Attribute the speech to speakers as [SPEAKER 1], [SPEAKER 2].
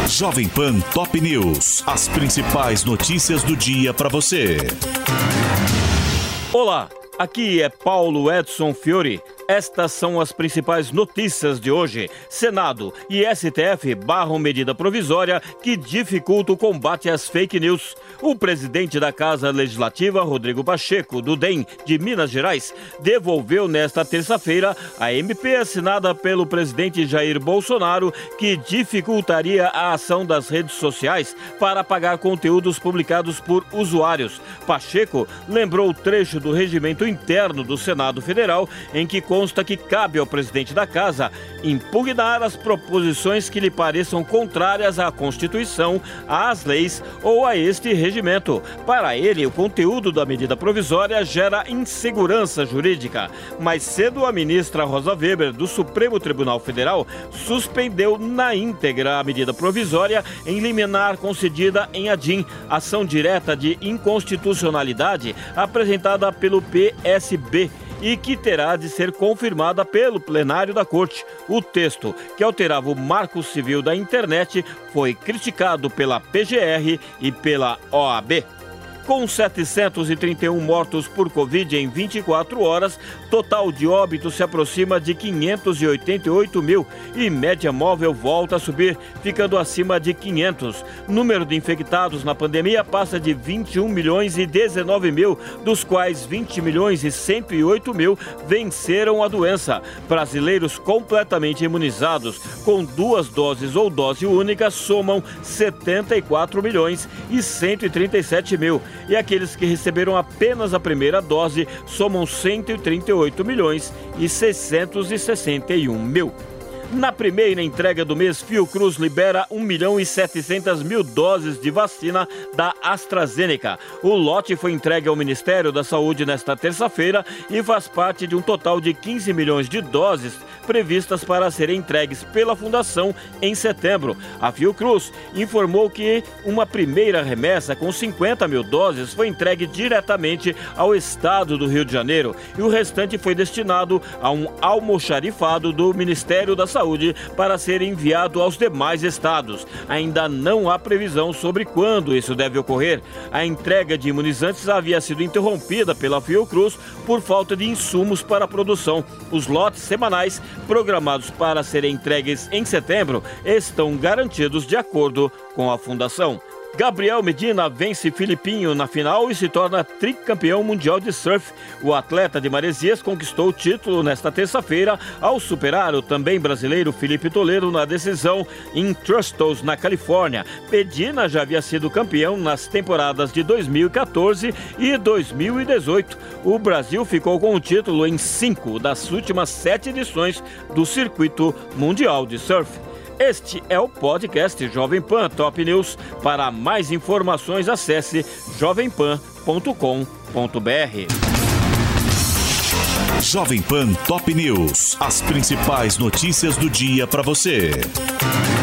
[SPEAKER 1] Jovem Pan Top News. As principais notícias do dia para você.
[SPEAKER 2] Olá, aqui é Paulo Edson Fiore. Estas são as principais notícias de hoje. Senado e STF barram medida provisória que dificulta o combate às fake news. O presidente da Casa Legislativa, Rodrigo Pacheco, do DEM de Minas Gerais, devolveu nesta terça-feira a MP assinada pelo presidente Jair Bolsonaro, que dificultaria a ação das redes sociais para apagar conteúdos publicados por usuários. Pacheco lembrou o trecho do regimento interno do Senado Federal, em que consta que cabe ao presidente da Casa impugnar as proposições que lhe pareçam contrárias à Constituição, às leis ou a este regimento. Para ele, o conteúdo da medida provisória gera insegurança jurídica. Mais cedo, a ministra Rosa Weber, do Supremo Tribunal Federal, suspendeu na íntegra a medida provisória em liminar concedida em ADIM, ação direta de inconstitucionalidade apresentada pelo PSB, e que terá de ser confirmada pelo plenário da Corte. O texto, que alterava o Marco Civil da Internet, foi criticado pela PGR e pela OAB. Com 731 mortos por Covid em 24 horas, total de óbitos se aproxima de 588 mil e média móvel volta a subir, ficando acima de 500. Número de infectados na pandemia passa de 21 milhões e 19 mil, dos quais 20 milhões e 108 mil venceram a doença. Brasileiros completamente imunizados com 2 doses ou dose única somam 74 milhões e 137 mil. E aqueles que receberam apenas a primeira dose somam 138 milhões e 661 mil. Na primeira entrega do mês, Fiocruz libera 1 milhão e 700 mil doses de vacina da AstraZeneca. O lote foi entregue ao Ministério da Saúde nesta terça-feira e faz parte de um total de 15 milhões de doses previstas para serem entregues pela Fundação em setembro. A Fiocruz informou que uma primeira remessa com 50 mil doses foi entregue diretamente ao estado do Rio de Janeiro e o restante foi destinado a um almoxarifado do Ministério da Saúde para ser enviado aos demais estados. Ainda não há previsão sobre quando isso deve ocorrer. A entrega de imunizantes havia sido interrompida pela Fiocruz por falta de insumos para a produção. Os lotes semanais programados para serem entregues em setembro estão garantidos de acordo com a Fundação. Gabriel Medina vence Filipinho na final e se torna tricampeão mundial de surf. O atleta de Maresias conquistou o título nesta terça-feira ao superar o também brasileiro Felipe Toledo na decisão em Trustos, na Califórnia. Medina já havia sido campeão nas temporadas de 2014 e 2018. O Brasil ficou com o título em 5 das últimas 7 edições do Circuito Mundial de Surf. Este é o podcast Jovem Pan Top News. Para mais informações, acesse jovempan.com.br.
[SPEAKER 1] Jovem Pan Top News. As principais notícias do dia para você.